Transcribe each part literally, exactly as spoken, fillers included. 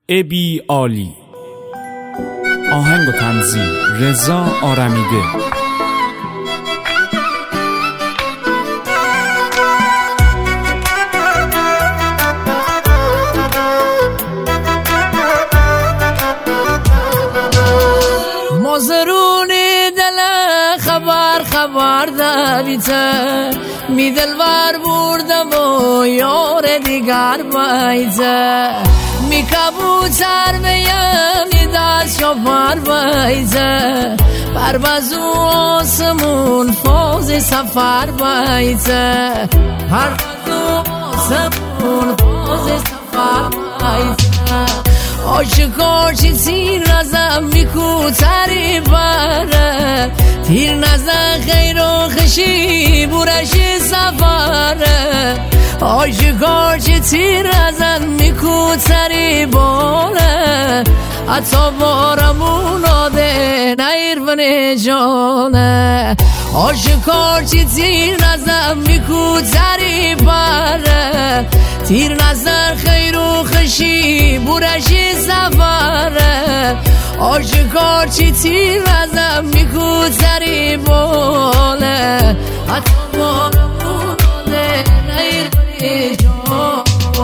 ابی عالی. آهنگ و تنظیم رضا آرمیده. مازرونی دل خبر خبر داریته می دلوار بردم و یار دیگر بایزه می کبوتر بیم می دست شفر بایزه پروازو آسمون فاز سفر بایزه پروازو آسمون فاز سفر بایزه آشکار چی تیر نزم میکو تری بره تیر نزم خیر و خشی بورشی سفره آشکار چی تیر نزم میکو تری باره حتی بارمون آده نیر بنی جانه آشکار چی تیر نزم میکو تری بره تیر نزن خیر و خشی بورشی سفره آشکار چی تیر نزم میکو تری باله حتی بارمون آده نیر بنی جانه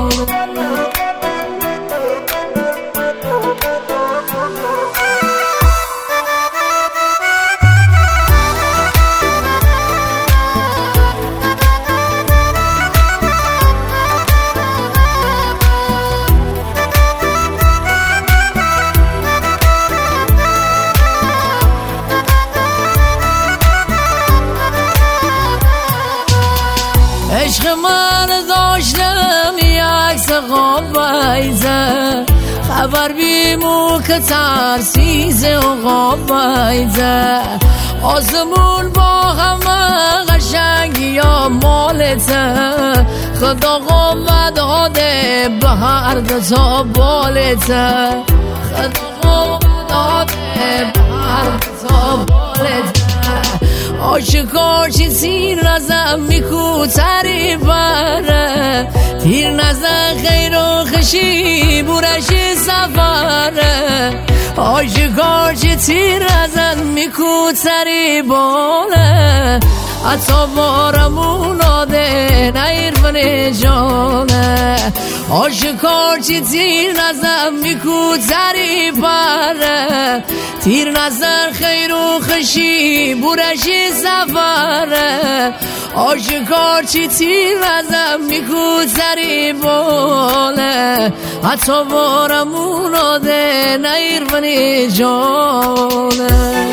عشق من داشتم یک سقاب بایزه خبر بیمو که ترسیزه و غاب بایزه آسمون با همه قشنگی یا مالته خدا قوت داده به هر دو تا بالته خدا قوت داده به هر دو تا بالته آشکار چی تیر نزم میکو تری بره تیر نزن خیر و خشی بورشی سفره آشکار چی تیر نزم میکو تری باله حتی بارمون آده نیر بنی جانه آشکار چی تیر نزم میکو تری بره تیر نزن خیر و خشی بورشی سفره آشکار چی تیر نزم میکو تری باله حتی بارمون آده نیر بنی جانه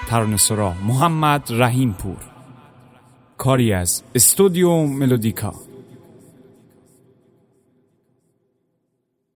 ترانه‌سرا محمد رحیم پور، کاری از استودیو ملودیکا.